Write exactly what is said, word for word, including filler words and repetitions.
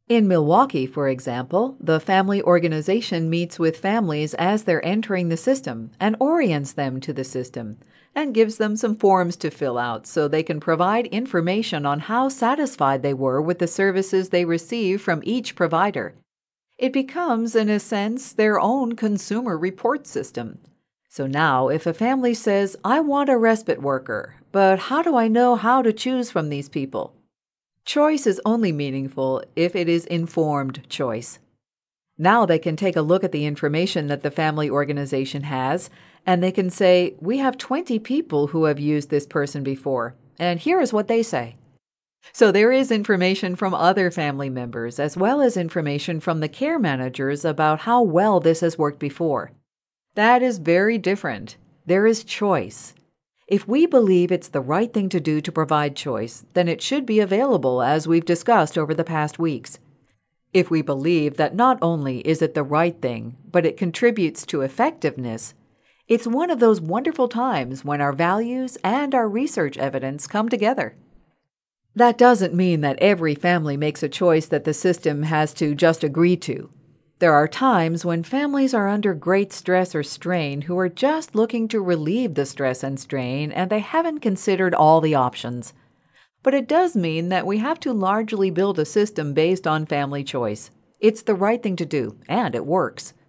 In Milwaukee, for example, the family organization meets with families as they're entering the system and orients them to the system and gives them some forms to fill out so they can provide information on how satisfied they were with the services they receive from each provider. It becomes, in a sense, their own consumer report system. So now, if a family says, I want a respite worker, but how do I know how to choose from these people? Choice is only meaningful if it is informed choice. Now they can take a look at the information that the family organization has, and they can say, we have twenty people who have used this person before, and here is what they say. So there is information from other family members, as well as information from the care managers about how well this has worked before. That is very different. There is choice. If we believe it's the right thing to do to provide choice, then it should be available, as we've discussed over the past weeks. If we believe that not only is it the right thing, but it contributes to effectiveness, it's one of those wonderful times when our values and our research evidence come together. That doesn't mean that every family makes a choice that the system has to just agree to. There are times when families are under great stress or strain who are just looking to relieve the stress and strain, and they haven't considered all the options. But it does mean that we have to largely build a system based on family choice. It's the right thing to do, and it works.